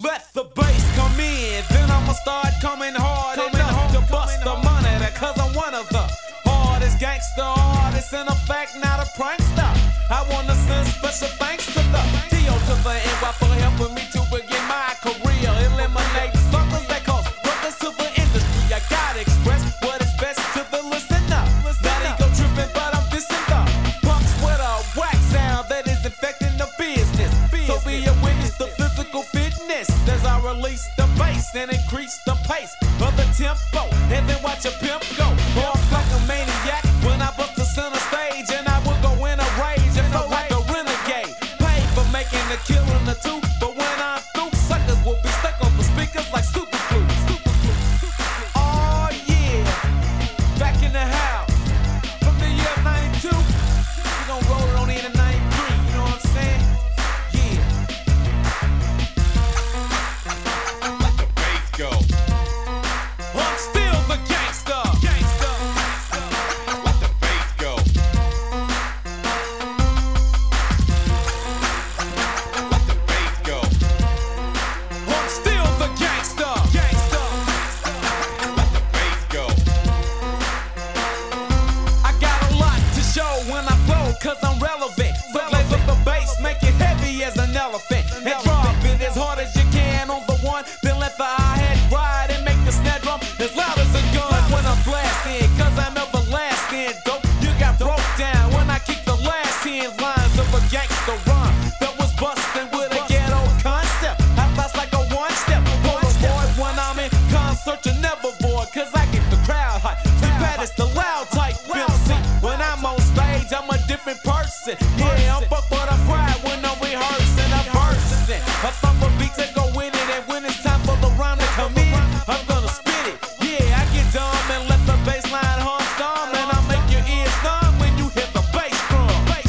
Let the bass come in, then I'ma start coming hard enough to bust the money, cause I'm one of the hardest gangster artists, in effect, not a prankster. I wanna send special thanks to the T.O. to the NY for helping me to begin my career. Eliminate suckers that cause ruckus to the industry. I gotta express what is best to the listener. Not ego tripping, but I'm dissing the punks with a whack sound that is infecting the business. So be a witness to physical fitness as I release the bass and increase the pace of the tempo, and then watch a pimp go off like a maniac when I bust the center stage, and I will go in a rage and flow like a renegade. Paid for making the killing the two, but when I'm through, suckers will be stuck on the speakers like super glue. Oh yeah, back in the house from the year '92. We gon' roll it on into '93. You know what I'm saying? Yeah. Let the bass go. I'm still the gangster. Let the bass go. Let the bass go. I'm still the gangster. Let the bass go. I got a lot to show when I flow, cause I'm relevant. So play with the bass, make it heavy as an elephant. And drop it as hard as you can on the one, then let the hi-hat ride and make the snare drum as loud as a gun when I'm blasting, cause I'm everlasting. Dope, you got broke down when I kick the last 10 lines of a gangster rhyme that was busting with a ghetto concept. I fast like a one-step Polaroid when I'm in concert, you never bored, cause I get the crowd hype. Sleep at it's the loud type MC. When I'm on stage, I'm a different person. Yeah, I'm fuck, but I'm proud when I'm rehearsing. I'm bursting. I thump a beat to go in it, and when it's time for the rhyme to come in, I'm gonna spit it. Yeah, I get dumb and let the bass line hum thumb, and I'll make your ears numb when you hear the bass drum.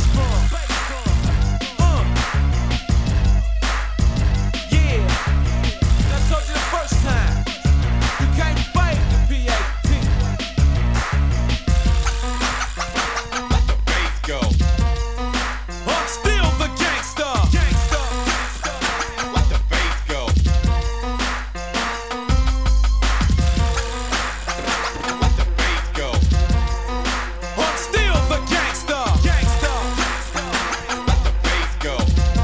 Yeah, I told you the first time, you can't fight the PAT. Let the bass go. I'm still the gangster. Let the bass go. Let the bass go. I'm still the gangster. Let the bass go.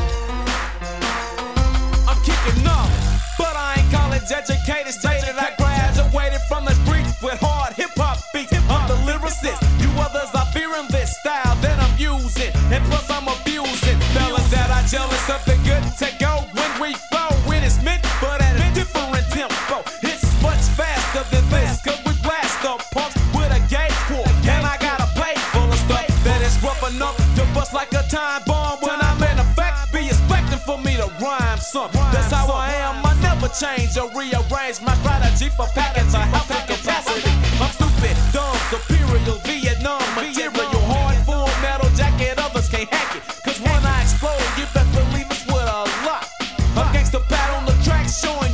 I'm kicking up, but I ain't college educated. Stated I graduated from the streets with hard hip hop beats. I'm the lyricist. You others are fearing this style that I'm using, and plus I'm abusing. Fellas that are jealous of the good to go when we flow. When it's meant, but at a different tempo. It's much faster than this, cause we blast up punks with a gauge pull, and I got a plate full of stuff that is rough enough to bust like a time bomb. When I'm in effect, be expecting for me to rhyme some. That's how I am. I never change or rearrange my strategy for package a healthy capacity. I'm stupid, dumb, superior, Vietnam material, hard, full metal jacket. Others can't hack it, cause when I explode, you best believe it's with a lot. A gangster pat on the track showing